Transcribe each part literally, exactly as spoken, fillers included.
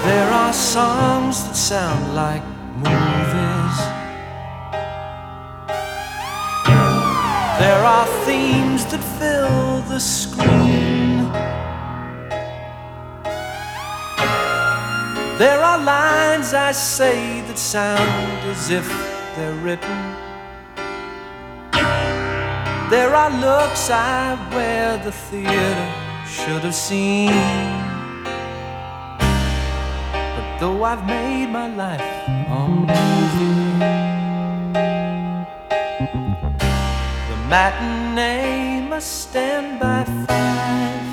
There are songs that sound like movies. There are themes that fill the screen. There are lines I say that sound as if they're written. There are looks I wear the theater should have seen. But though I've made my life a movie, the matinee must stand by five,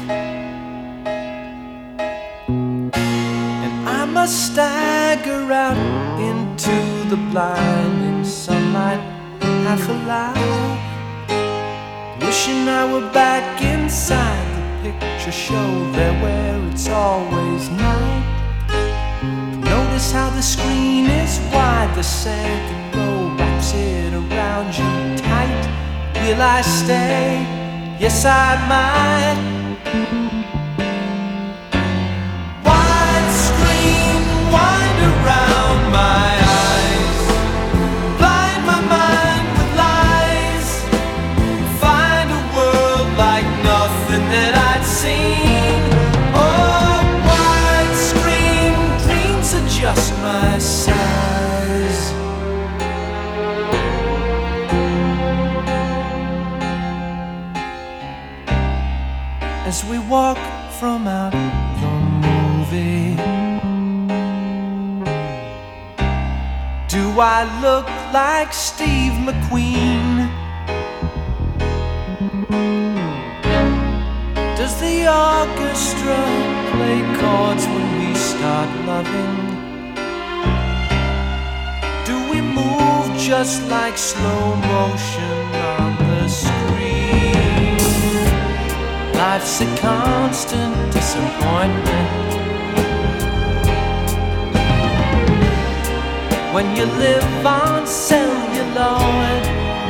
and I must stagger out into the blinding sunlight, half alive, wishing I were back inside the picture show there where it's always night. Notice how the screen is wide, the second row wraps it around you tight. Will I stay? Yes, I might. Wide screen, wind around my eyes, blind my mind with lies, find a world like nothing that I'd seen. Oh, wide screen, dreams are just my size. As we walk from out the movie, do I look like Steve McQueen? Does the orchestra play chords when we start loving? Do we move just like slow motion on the screen? Life's a constant disappointment when you live on celluloid.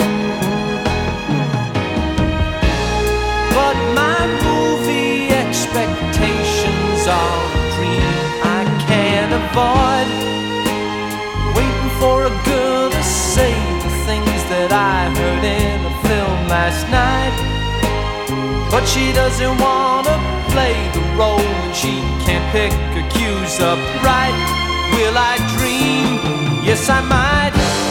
But my movie expectations are a dream I can't avoid, waiting for a girl to say the things that I heard in a film last night. But she doesn't wanna play the role, and she can't pick her cues up right. Will I dream? Yes, I might.